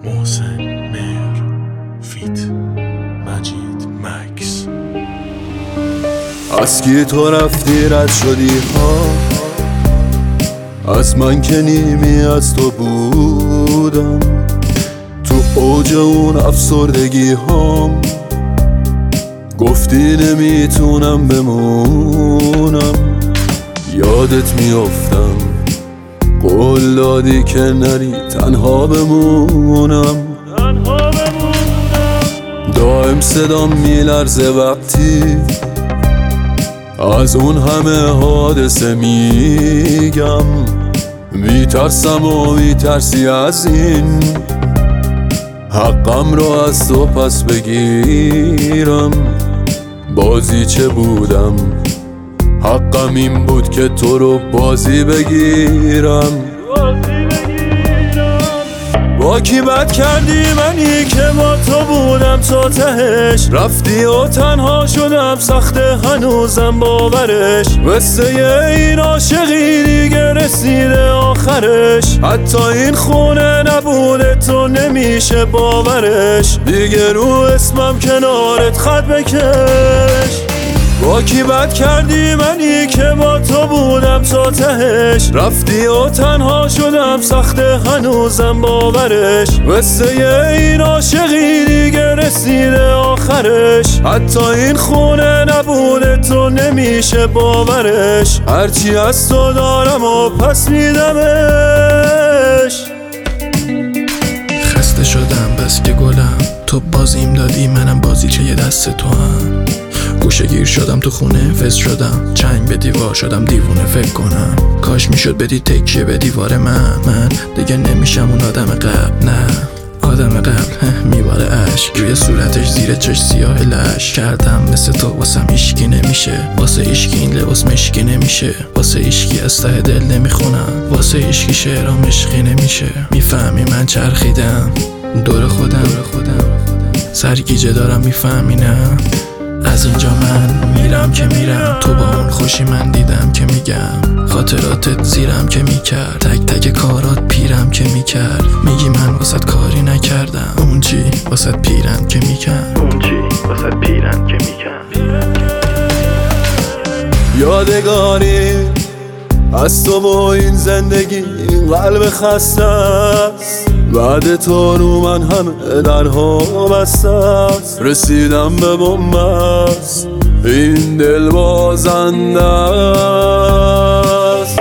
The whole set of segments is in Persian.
محسن مهر فیت مجید مکس. از کی تو رفتی رد شدی ها، از من که نیمی از تو بودم، تو اوج اون افسردگی هام گفتی نمیتونم بمونم، یادت میافتم قول دادی که نری تنها بمونم. دائم صدام میلرزه وقتی از اون همه حادثه میگم، میترسم و میترسی از این حقم رو از تو پس بگیرم. بازی چه بودم، حقم این بود که تو رو بازی بگیرم. با کی بد کردی منی که با تو بودم تا تهش، رفتی و تنها شدم سخته هنوزم باورش. قصه این عاشقی دیگه رسیده آخرش، حتی این خونه نبوده تو نمیشه باورش. دیگه رو اسمم کنارت خط بکش. با کی بد کردی منی که با تو بودم تا تهش، رفتی و تنها شدم سخته هنوزم باورش. قصه این عاشقی دیگه رسیده آخرش، حتی این خونه نبوده تو نمیشه باورش. هرچی از تو دارم و پس میدمش. خسته شدم بس که گلم، تو بازیم دادی منم بازی چه یه دست تو هم. گوشه گیر شدم تو خونه فز شدم، چنگ به دیوار شدم دیوونه فکر کنم. کاش میشد بدی تکیه به دیوار من دیگه نمیشم اون آدم قبل. نه آدم قبل میباره عشق روی صورتش، زیر چش سیاه لش کردم مثل تو. واسم ایشکی نمیشه، واسه ایشکی این لباس مشکی نمیشه، واسه ایشکی از ته دل نمیخونم، واسه ایشکی شعرام عشقی نمیشه. میفهمی من چرخیدم دور خودم سرگیجه دارم، میفهمی نه؟ از اینجا من میرم که میرم، تو با اون خوشی من دیدم که میگم، خاطراتت زیرم که میکرد، تک تک کارات پیرم که میکرد. میگی من واسط کاری نکردم، اون چی واسط پیرم که میکرد، اون چی واسط پیرم که میکرد. یادگاری از تو و این زندگی، این قلب خسته است، بعد تو رو من همه درها بسته است. رسیدم به بنبست، این دل بازنده است.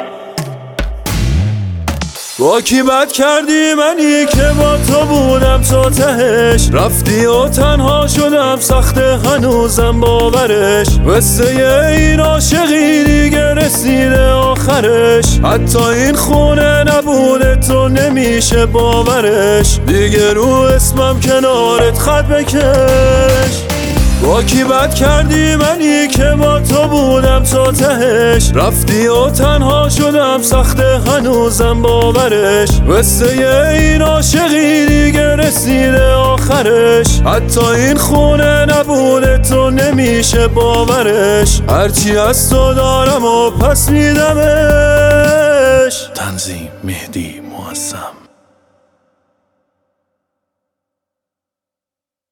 با کی بد کردی منی که با تو بودم تا تهش، رفتی و تنها شدم سخته هنوزم باورش. قصه این عاشقی دیگه رسیده آخرش، حتی این خونه نبوده تو نمیشه باورش. دیگه رو اسمم کنارت خط بکش. با کی بد کردی منی که با تو بودم تا تهش، رفتی و تنها شدم سخته هنوزم باورش. قصه این عاشقی دیگه رسیده آخرش، حتی این خونه نبوده تو نمیشه باورش. هرچی از تو دارم و پس میدمش. تنظیم مهدی معظم.